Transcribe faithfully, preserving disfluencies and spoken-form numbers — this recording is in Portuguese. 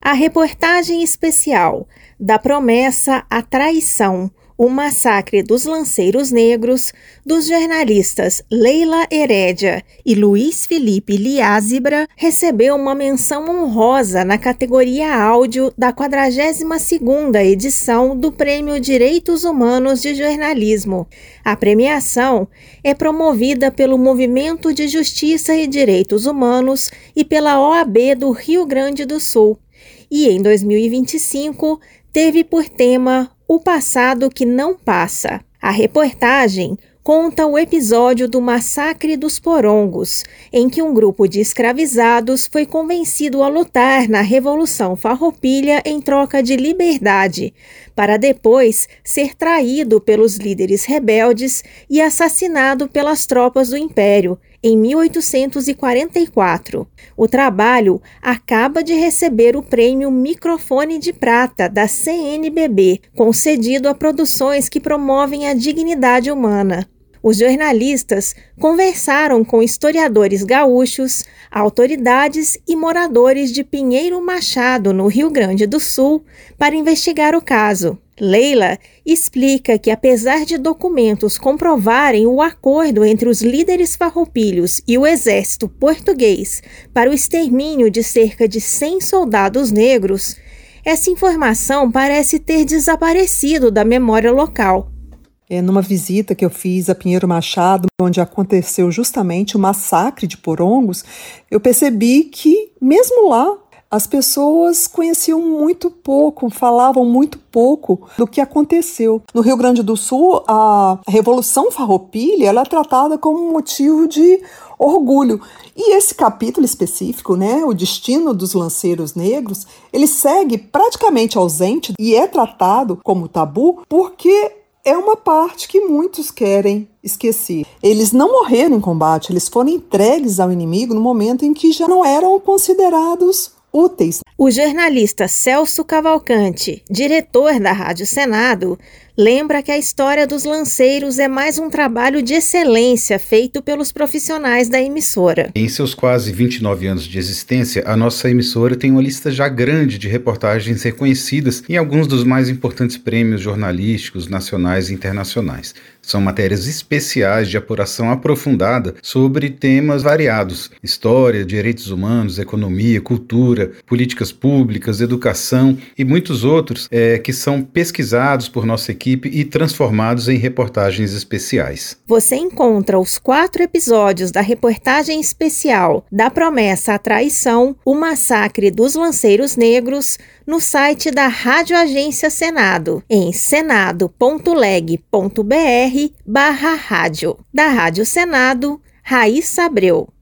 A reportagem especial Da Promessa à Traição, o massacre dos lanceiros negros, dos jornalistas Leila Herédia e Luiz Felipe Liázebra, recebeu uma menção honrosa na categoria áudio da quadragésima segunda edição do Prêmio Direitos Humanos de Jornalismo. A premiação é promovida pelo Movimento de Justiça e Direitos Humanos e pela O A B do Rio Grande do Sul. E em dois mil e vinte e cinco, teve por tema O Passado que Não Passa. A reportagem conta o episódio do Massacre dos Porongos, em que um grupo de escravizados foi convencido a lutar na Revolução Farroupilha em troca de liberdade, para depois ser traído pelos líderes rebeldes e assassinado pelas tropas do Império, em mil oitocentos e quarenta e quatro. O trabalho acaba de receber o prêmio Microfone de Prata da C N B B, concedido a produções que promovem a dignidade humana. Os jornalistas conversaram com historiadores gaúchos, autoridades e moradores de Pinheiro Machado, no Rio Grande do Sul, para investigar o caso. Leila explica que, apesar de documentos comprovarem o acordo entre os líderes farroupilhos e o exército português para o extermínio de cerca de cem soldados negros, essa informação parece ter desaparecido da memória local. É, numa visita que eu fiz a Pinheiro Machado, onde aconteceu justamente o massacre de Porongos, eu percebi que, mesmo lá, as pessoas conheciam muito pouco, falavam muito pouco do que aconteceu. No Rio Grande do Sul, a Revolução Farroupilha ela é tratada como um motivo de orgulho. E esse capítulo específico, né, o destino dos lanceiros negros, ele segue praticamente ausente e é tratado como tabu porque é uma parte que muitos querem esquecer. Eles não morreram em combate, eles foram entregues ao inimigo no momento em que já não eram considerados úteis. O jornalista Celso Cavalcante, diretor da Rádio Senado, lembra que a história dos lanceiros é mais um trabalho de excelência feito pelos profissionais da emissora. Em seus quase vinte e nove anos de existência, a nossa emissora tem uma lista já grande de reportagens reconhecidas em alguns dos mais importantes prêmios jornalísticos nacionais e internacionais. São matérias especiais de apuração aprofundada sobre temas variados: história, direitos humanos, economia, cultura, políticas públicas, educação e muitos outros é, que são pesquisados por nossa equipe e transformados em reportagens especiais. Você encontra os quatro episódios da reportagem especial Da Promessa à Traição, o Massacre dos Lanceiros Negros, no site da Rádio Agência Senado, em senado ponto leg ponto br barra rádio. Da Rádio Senado, Raíssa Abreu.